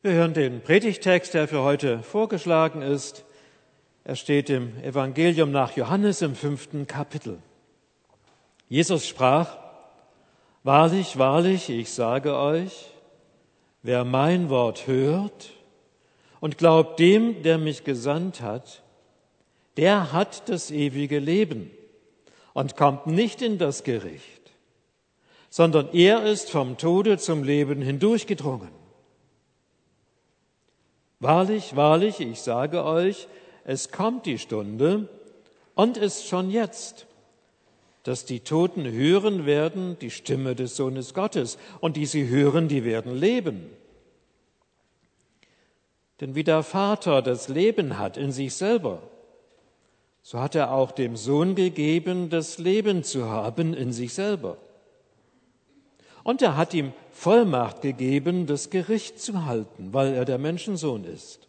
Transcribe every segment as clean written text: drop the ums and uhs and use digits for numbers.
Wir hören den Predigttext, der für heute vorgeschlagen ist. Er steht im Evangelium nach Johannes im 5. Kapitel. Jesus sprach: Wahrlich, wahrlich, ich sage euch, wer mein Wort hört und glaubt dem, der mich gesandt hat, der hat das ewige Leben und kommt nicht in das Gericht, sondern er ist vom Tode zum Leben hindurchgedrungen. Wahrlich, wahrlich, ich sage euch, es kommt die Stunde und ist schon jetzt, dass die Toten hören werden die Stimme des Sohnes Gottes, und die sie hören, die werden leben. Denn wie der Vater das Leben hat in sich selber, so hat er auch dem Sohn gegeben, das Leben zu haben in sich selber. Und er hat ihm Vollmacht gegeben, das Gericht zu halten, weil er der Menschensohn ist.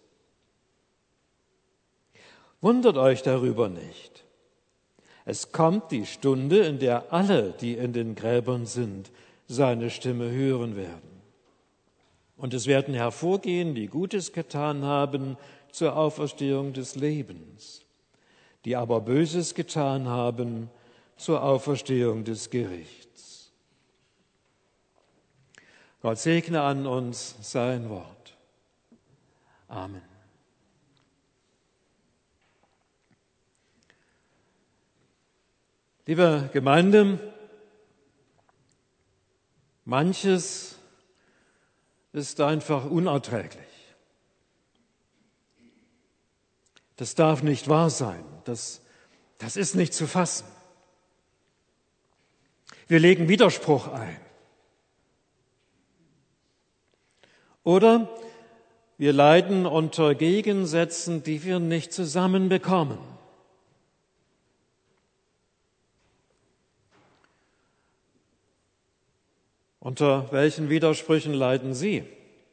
Wundert euch darüber nicht. Es kommt die Stunde, in der alle, die in den Gräbern sind, seine Stimme hören werden. Und es werden hervorgehen, die Gutes getan haben, zur Auferstehung des Lebens, die aber Böses getan haben, zur Auferstehung des Gerichts. Gott segne an uns sein Wort. Amen. Liebe Gemeinde, manches ist einfach unerträglich. Das darf nicht wahr sein. Das ist nicht zu fassen. Wir legen Widerspruch ein. Oder wir leiden unter Gegensätzen, die wir nicht zusammenbekommen. Unter welchen Widersprüchen leiden Sie?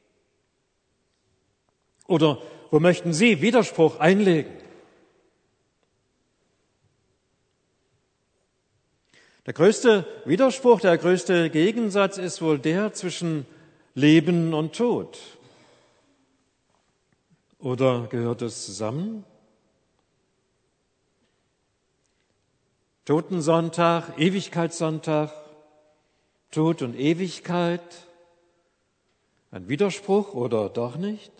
Oder wo möchten Sie Widerspruch einlegen? Der größte Widerspruch, der größte Gegensatz ist wohl der zwischen Leben und Tod. Oder gehört es zusammen? Totensonntag, Ewigkeitssonntag, Tod und Ewigkeit, ein Widerspruch oder doch nicht?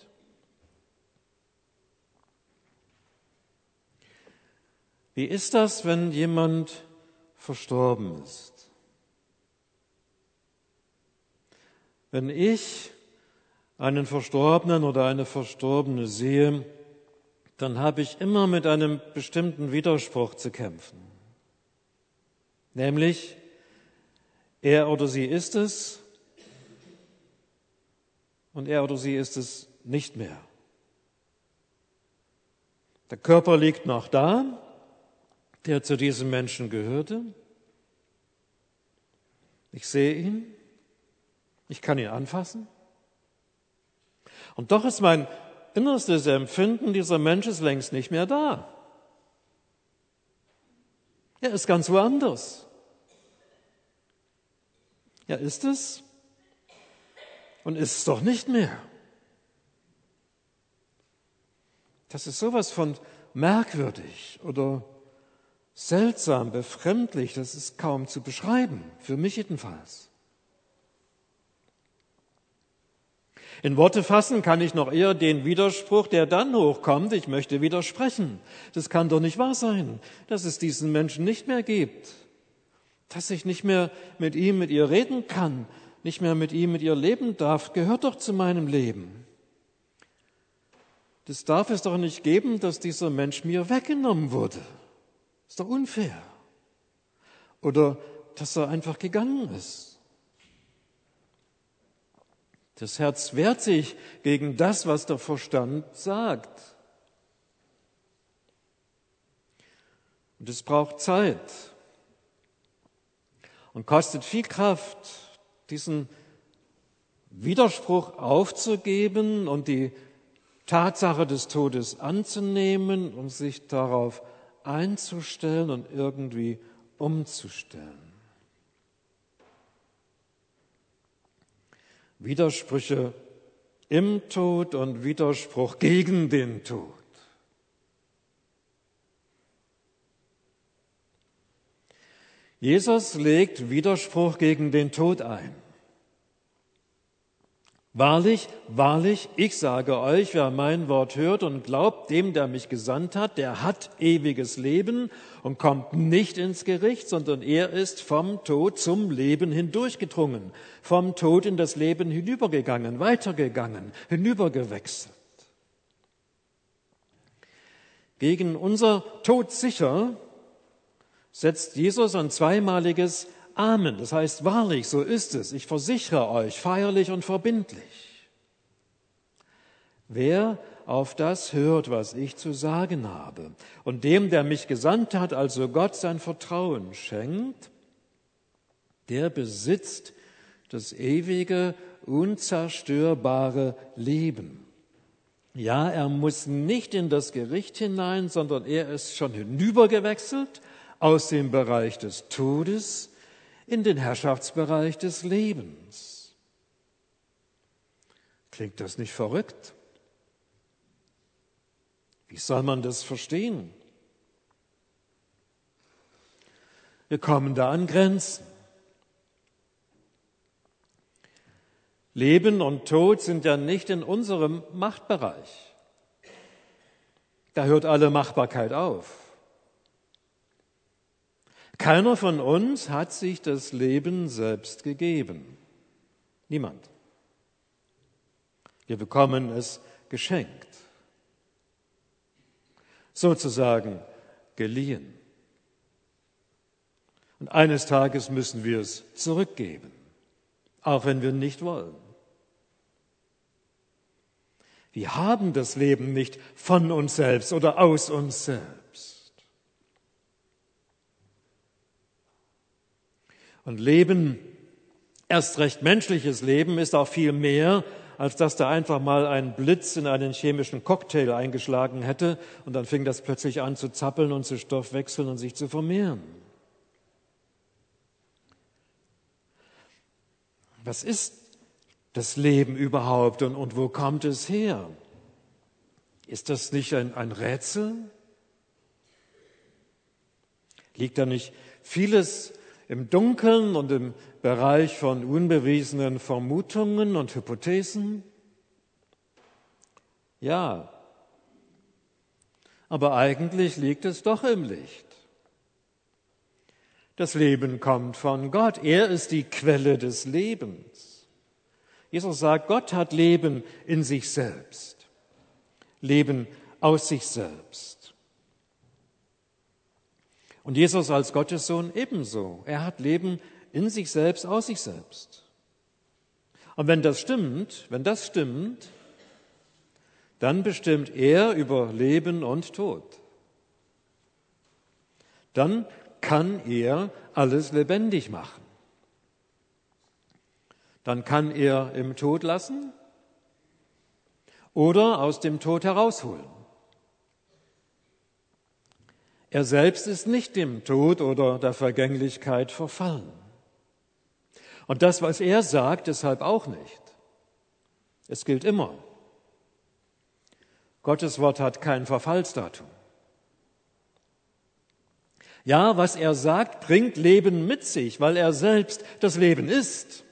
Wie ist das, wenn jemand verstorben ist? Wenn ich einen Verstorbenen oder eine Verstorbene sehe, dann habe ich immer mit einem bestimmten Widerspruch zu kämpfen. Nämlich, er oder sie ist es und er oder sie ist es nicht mehr. Der Körper liegt noch da, der zu diesem Menschen gehörte. Ich sehe ihn. Ich kann ihn anfassen. Und doch ist mein innerstes Empfinden, dieser Mensch ist längst nicht mehr da. Er ist ganz woanders. Er ist es und ist es doch nicht mehr. Das ist sowas von merkwürdig oder seltsam, befremdlich, das ist kaum zu beschreiben, für mich jedenfalls. In Worte fassen kann ich noch eher den Widerspruch, der dann hochkommt: Ich möchte widersprechen. Das kann doch nicht wahr sein, dass es diesen Menschen nicht mehr gibt, dass ich nicht mehr mit ihm, mit ihr reden kann, nicht mehr mit ihm, mit ihr leben darf, gehört doch zu meinem Leben. Das darf es doch nicht geben, dass dieser Mensch mir weggenommen wurde. Ist doch unfair. Oder dass er einfach gegangen ist. Das Herz wehrt sich gegen das, was der Verstand sagt. Und es braucht Zeit und kostet viel Kraft, diesen Widerspruch aufzugeben und die Tatsache des Todes anzunehmen und sich darauf einzustellen und irgendwie umzustellen. Widersprüche im Tod und Widerspruch gegen den Tod. Jesus legt Widerspruch gegen den Tod ein. Wahrlich, wahrlich, ich sage euch, wer mein Wort hört und glaubt dem, der mich gesandt hat, der hat ewiges Leben und kommt nicht ins Gericht, sondern er ist vom Tod zum Leben hindurchgedrungen, vom Tod in das Leben hinübergegangen, weitergegangen, hinübergewechselt. Gegen unser Tod sicher setzt Jesus ein zweimaliges Amen, das heißt wahrlich, so ist es, ich versichere euch, feierlich und verbindlich. Wer auf das hört, was ich zu sagen habe, und dem, der mich gesandt hat, also Gott sein Vertrauen schenkt, der besitzt das ewige, unzerstörbare Leben. Ja, er muss nicht in das Gericht hinein, sondern er ist schon hinübergewechselt aus dem Bereich des Todes in den Herrschaftsbereich des Lebens. Klingt das nicht verrückt? Wie soll man das verstehen? Wir kommen da an Grenzen. Leben und Tod sind ja nicht in unserem Machtbereich. Da hört alle Machbarkeit auf. Keiner von uns hat sich das Leben selbst gegeben. Niemand. Wir bekommen es geschenkt. Sozusagen geliehen. Und eines Tages müssen wir es zurückgeben, auch wenn wir nicht wollen. Wir haben das Leben nicht von uns selbst oder aus uns selbst. Und Leben, erst recht menschliches Leben, ist auch viel mehr, als dass da einfach mal ein Blitz in einen chemischen Cocktail eingeschlagen hätte und dann fing das plötzlich an zu zappeln und zu stoffwechseln und sich zu vermehren. Was ist das Leben überhaupt und wo kommt es her? Ist das nicht ein Rätsel? Liegt da nicht vieles im Dunkeln und im Bereich von unbewiesenen Vermutungen und Hypothesen? Ja, aber eigentlich liegt es doch im Licht. Das Leben kommt von Gott. Er ist die Quelle des Lebens. Jesus sagt, Gott hat Leben in sich selbst. Leben aus sich selbst. Und Jesus als Gottes Sohn ebenso. Er hat Leben in sich selbst, aus sich selbst. Und wenn das stimmt, dann bestimmt er über Leben und Tod. Dann kann er alles lebendig machen. Dann kann er im Tod lassen oder aus dem Tod herausholen. Er selbst ist nicht dem Tod oder der Vergänglichkeit verfallen. Und das, was er sagt, deshalb auch nicht. Es gilt immer. Gottes Wort hat kein Verfallsdatum. Ja, was er sagt, bringt Leben mit sich, weil er selbst das Leben ist.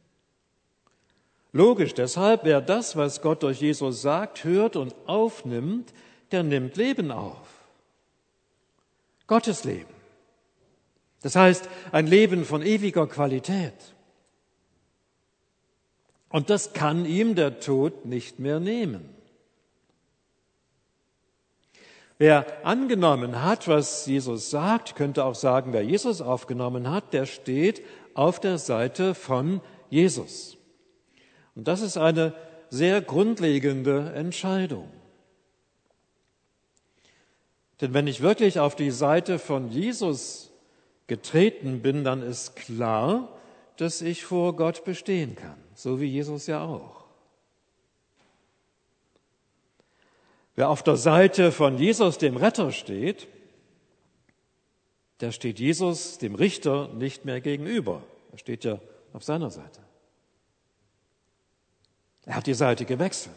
Logisch deshalb, wer das, was Gott durch Jesus sagt, hört und aufnimmt, der nimmt Leben auf. Gottes Leben. Das heißt, ein Leben von ewiger Qualität. Und das kann ihm der Tod nicht mehr nehmen. Wer angenommen hat, was Jesus sagt, könnte auch sagen, wer Jesus aufgenommen hat, der steht auf der Seite von Jesus. Und das ist eine sehr grundlegende Entscheidung. Denn wenn ich wirklich auf die Seite von Jesus getreten bin, dann ist klar, dass ich vor Gott bestehen kann, so wie Jesus ja auch. Wer auf der Seite von Jesus, dem Retter, steht, der steht Jesus, dem Richter, nicht mehr gegenüber. Er steht ja auf seiner Seite. Er hat die Seite gewechselt.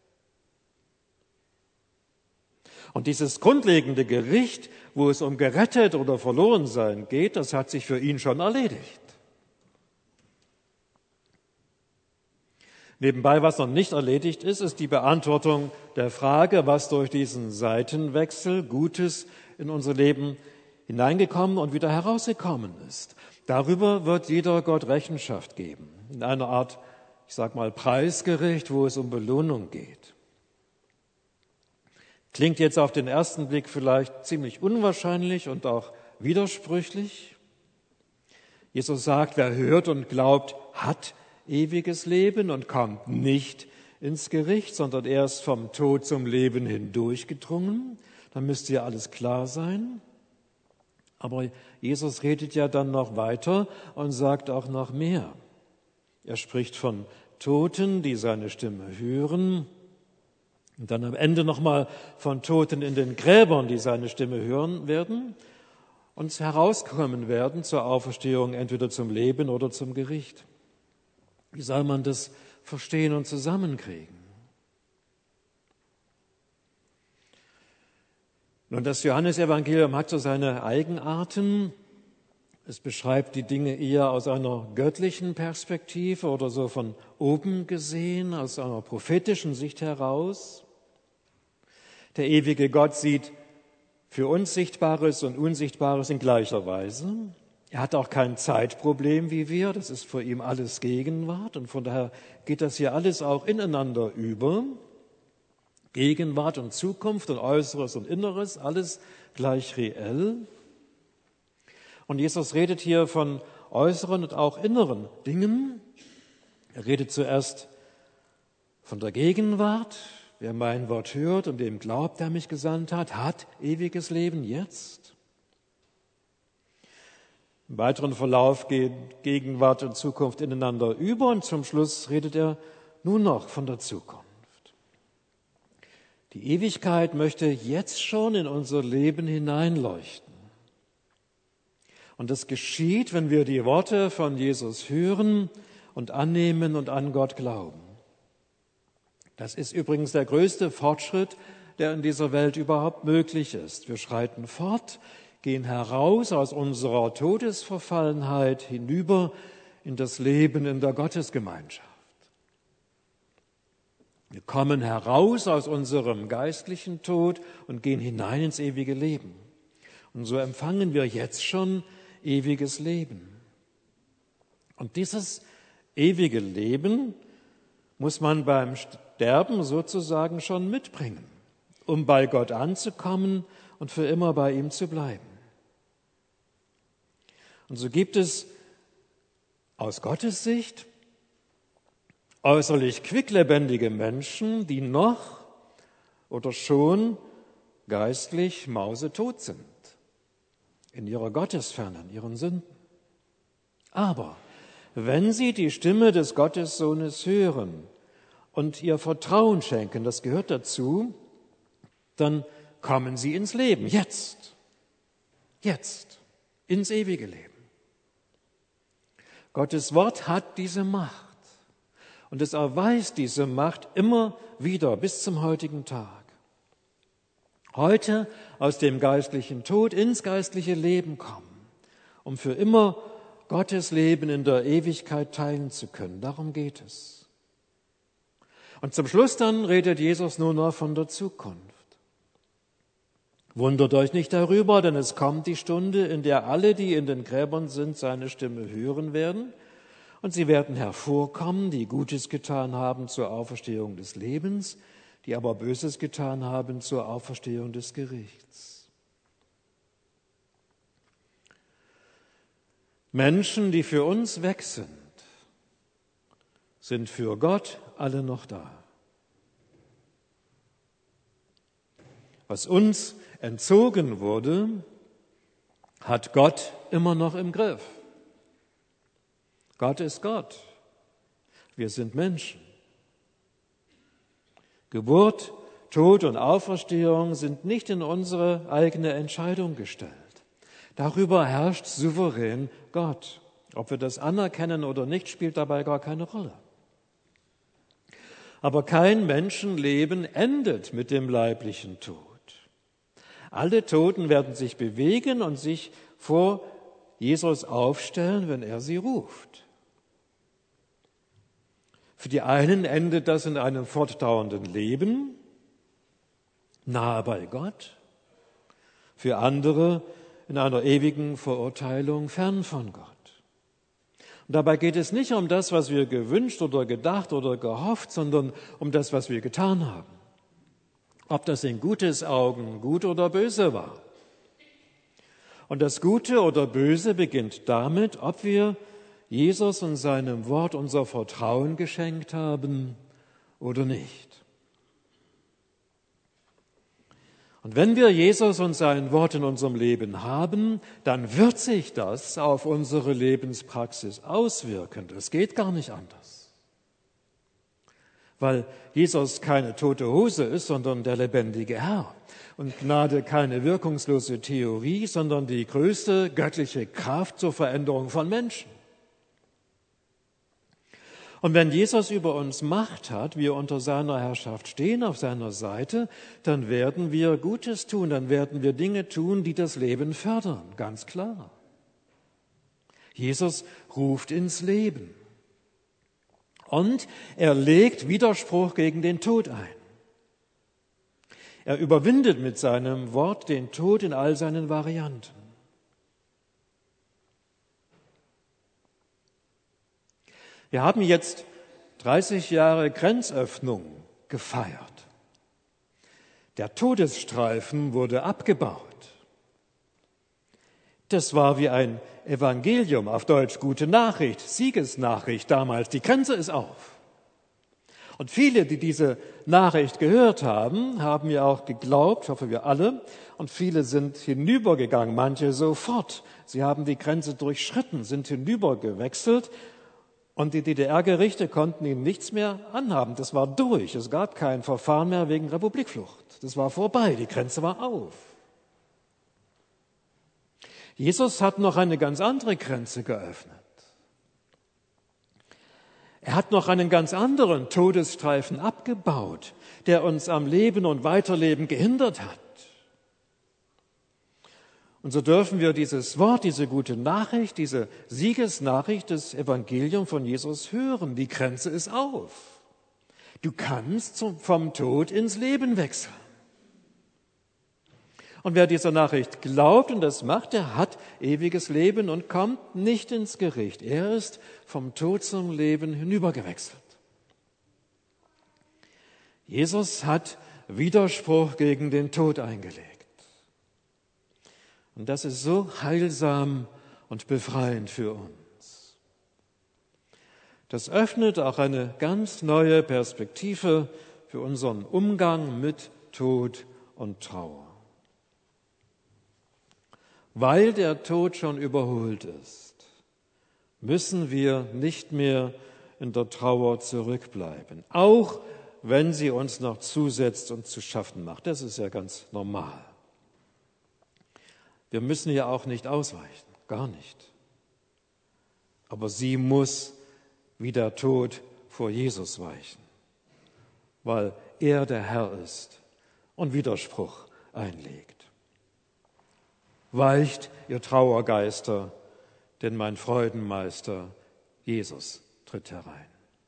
Und dieses grundlegende Gericht, wo es um gerettet oder verloren sein geht, das hat sich für ihn schon erledigt. Nebenbei, was noch nicht erledigt ist, ist die Beantwortung der Frage, was durch diesen Seitenwechsel Gutes in unser Leben hineingekommen und wieder herausgekommen ist. Darüber wird jeder Gott Rechenschaft geben, in einer Art, ich sag mal, Preisgericht, wo es um Belohnung geht. Klingt jetzt auf den ersten Blick vielleicht ziemlich unwahrscheinlich und auch widersprüchlich. Jesus sagt, wer hört und glaubt, hat ewiges Leben und kommt nicht ins Gericht, sondern er ist vom Tod zum Leben hindurchgedrungen. Dann müsste ja alles klar sein. Aber Jesus redet ja dann noch weiter und sagt auch noch mehr. Er spricht von Toten, die seine Stimme hören. Und dann am Ende nochmal von Toten in den Gräbern, die seine Stimme hören werden und herauskommen werden zur Auferstehung, entweder zum Leben oder zum Gericht. Wie soll man das verstehen und zusammenkriegen? Nun, das Johannesevangelium hat so seine Eigenarten. Es beschreibt die Dinge eher aus einer göttlichen Perspektive oder so von oben gesehen, aus einer prophetischen Sicht heraus. Der ewige Gott sieht für uns Sichtbares und Unsichtbares in gleicher Weise. Er hat auch kein Zeitproblem wie wir, das ist für ihn alles Gegenwart und von daher geht das hier alles auch ineinander über. Gegenwart und Zukunft und Äußeres und Inneres, alles gleich reell. Und Jesus redet hier von äußeren und auch inneren Dingen. Er redet zuerst von der Gegenwart. Wer mein Wort hört und dem glaubt, der mich gesandt hat ewiges Leben jetzt. Im weiteren Verlauf gehen Gegenwart und Zukunft ineinander über und zum Schluss redet er nun noch von der Zukunft. Die Ewigkeit möchte jetzt schon in unser Leben hineinleuchten. Und das geschieht, wenn wir die Worte von Jesus hören und annehmen und an Gott glauben. Das ist übrigens der größte Fortschritt, der in dieser Welt überhaupt möglich ist. Wir schreiten fort, gehen heraus aus unserer Todesverfallenheit hinüber in das Leben in der Gottesgemeinschaft. Wir kommen heraus aus unserem geistlichen Tod und gehen hinein ins ewige Leben. Und so empfangen wir jetzt schon ewiges Leben. Und dieses ewige Leben muss man beim Sterben sozusagen schon mitbringen, um bei Gott anzukommen und für immer bei ihm zu bleiben. Und so gibt es aus Gottes Sicht äußerlich quicklebendige Menschen, die noch oder schon geistlich mausetot sind, in ihrer Gottesferne, in ihren Sünden. Aber wenn sie die Stimme des Gottessohnes hören und ihr Vertrauen schenken, das gehört dazu, dann kommen sie ins Leben, jetzt, ins ewige Leben. Gottes Wort hat diese Macht und es erweist diese Macht immer wieder bis zum heutigen Tag. Heute aus dem geistlichen Tod ins geistliche Leben kommen, um für immer Gottes Leben in der Ewigkeit teilen zu können. Darum geht es. Und zum Schluss dann redet Jesus nur noch von der Zukunft. Wundert euch nicht darüber, denn es kommt die Stunde, in der alle, die in den Gräbern sind, seine Stimme hören werden. Und sie werden hervorkommen, die Gutes getan haben zur Auferstehung des Lebens, die aber Böses getan haben zur Auferstehung des Gerichts. Menschen, die für uns weg sind für Gott alle noch da. Was uns entzogen wurde, hat Gott immer noch im Griff. Gott ist Gott. Wir sind Menschen. Geburt, Tod und Auferstehung sind nicht in unsere eigene Entscheidung gestellt. Darüber herrscht souverän Gott. Ob wir das anerkennen oder nicht, spielt dabei gar keine Rolle. Aber kein Menschenleben endet mit dem leiblichen Tod. Alle Toten werden sich bewegen und sich vor Jesus aufstellen, wenn er sie ruft. Für die einen endet das in einem fortdauernden Leben, nahe bei Gott. Für andere in einer ewigen Verurteilung fern von Gott. Und dabei geht es nicht um das, was wir gewünscht oder gedacht oder gehofft, sondern um das, was wir getan haben. Ob das in Gottes Augen gut oder böse war. Und das Gute oder Böse beginnt damit, ob wir Jesus und seinem Wort unser Vertrauen geschenkt haben oder nicht. Und wenn wir Jesus und sein Wort in unserem Leben haben, dann wird sich das auf unsere Lebenspraxis auswirken. Das geht gar nicht anders. Weil Jesus keine tote Hose ist, sondern der lebendige Herr. Und Gnade keine wirkungslose Theorie, sondern die größte göttliche Kraft zur Veränderung von Menschen. Und wenn Jesus über uns Macht hat, wir unter seiner Herrschaft stehen, auf seiner Seite, dann werden wir Gutes tun, dann werden wir Dinge tun, die das Leben fördern, ganz klar. Jesus ruft ins Leben. Und er legt Widerspruch gegen den Tod ein. Er überwindet mit seinem Wort den Tod in all seinen Varianten. Wir haben jetzt 30 Jahre Grenzöffnung gefeiert. Der Todesstreifen wurde abgebaut. Das war wie ein Evangelium, auf Deutsch gute Nachricht, Siegesnachricht damals. Die Grenze ist auf. Und viele, die diese Nachricht gehört haben, haben ja auch geglaubt, ich hoffe wir alle, und viele sind hinübergegangen, manche sofort. Sie haben die Grenze durchschritten, sind hinübergewechselt und die DDR-Gerichte konnten ihnen nichts mehr anhaben. Das war durch. Es gab kein Verfahren mehr wegen Republikflucht. Das war vorbei, die Grenze war auf. Jesus hat noch eine ganz andere Grenze geöffnet. Er hat noch einen ganz anderen Todesstreifen abgebaut, der uns am Leben und Weiterleben gehindert hat. Und so dürfen wir dieses Wort, diese gute Nachricht, diese Siegesnachricht des Evangeliums von Jesus hören. Die Grenze ist auf. Du kannst vom Tod ins Leben wechseln. Und wer dieser Nachricht glaubt und das macht, der hat ewiges Leben und kommt nicht ins Gericht. Er ist vom Tod zum Leben hinübergewechselt. Jesus hat Widerspruch gegen den Tod eingelegt. Und das ist so heilsam und befreiend für uns. Das öffnet auch eine ganz neue Perspektive für unseren Umgang mit Tod und Trauer. Weil der Tod schon überholt ist, müssen wir nicht mehr in der Trauer zurückbleiben, auch wenn sie uns noch zusetzt und zu schaffen macht. Das ist ja ganz normal. Wir müssen ja auch nicht ausweichen, gar nicht. Aber sie muss wie der Tod vor Jesus weichen, weil er der Herr ist und Widerspruch einlegt. Weicht, ihr Trauergeister, denn mein Freudenmeister, Jesus, tritt herein.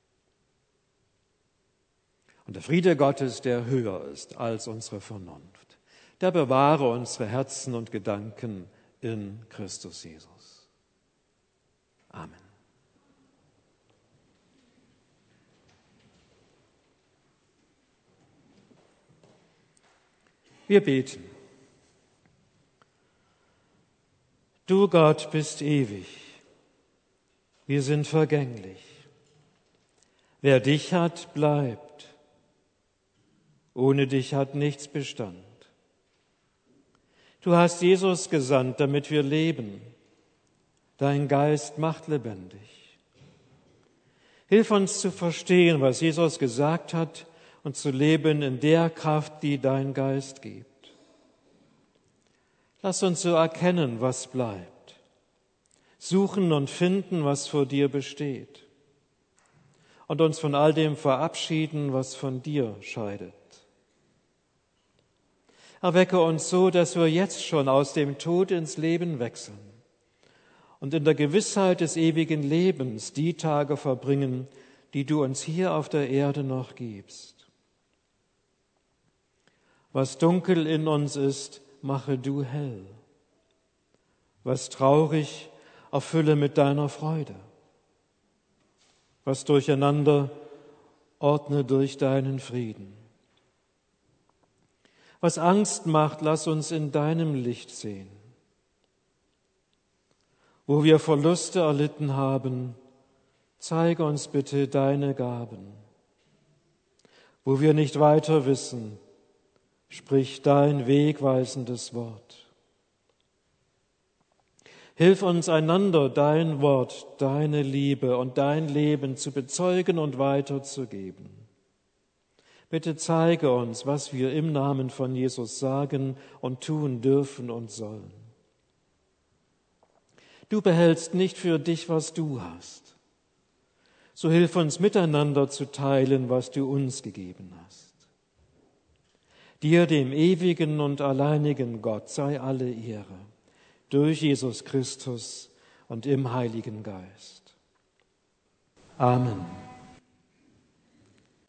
Und der Friede Gottes, der höher ist als unsere Vernunft, der bewahre unsere Herzen und Gedanken in Christus Jesus. Amen. Wir beten. Du Gott bist ewig, wir sind vergänglich. Wer dich hat, bleibt. Ohne dich hat nichts Bestand. Du hast Jesus gesandt, damit wir leben. Dein Geist macht lebendig. Hilf uns zu verstehen, was Jesus gesagt hat und zu leben in der Kraft, die dein Geist gibt. Lass uns so erkennen, was bleibt, suchen und finden, was vor dir besteht. und uns von all dem verabschieden, was von dir scheidet. Erwecke uns so, dass wir jetzt schon aus dem Tod ins Leben wechseln und in der Gewissheit des ewigen Lebens die Tage verbringen, die du uns hier auf der Erde noch gibst. Was dunkel in uns ist, mache du hell. Was traurig, erfülle mit deiner Freude. Was durcheinander, ordne durch deinen Frieden. Was Angst macht, lass uns in deinem Licht sehen. Wo wir Verluste erlitten haben, zeige uns bitte deine Gaben. Wo wir nicht weiter wissen, sprich dein wegweisendes Wort. Hilf uns einander, dein Wort, deine Liebe und dein Leben zu bezeugen und weiterzugeben. Bitte zeige uns, was wir im Namen von Jesus sagen und tun dürfen und sollen. Du behältst nicht für dich, was du hast. So hilf uns miteinander zu teilen, was du uns gegeben hast. Dir, dem ewigen und alleinigen Gott, sei alle Ehre, durch Jesus Christus und im Heiligen Geist. Amen.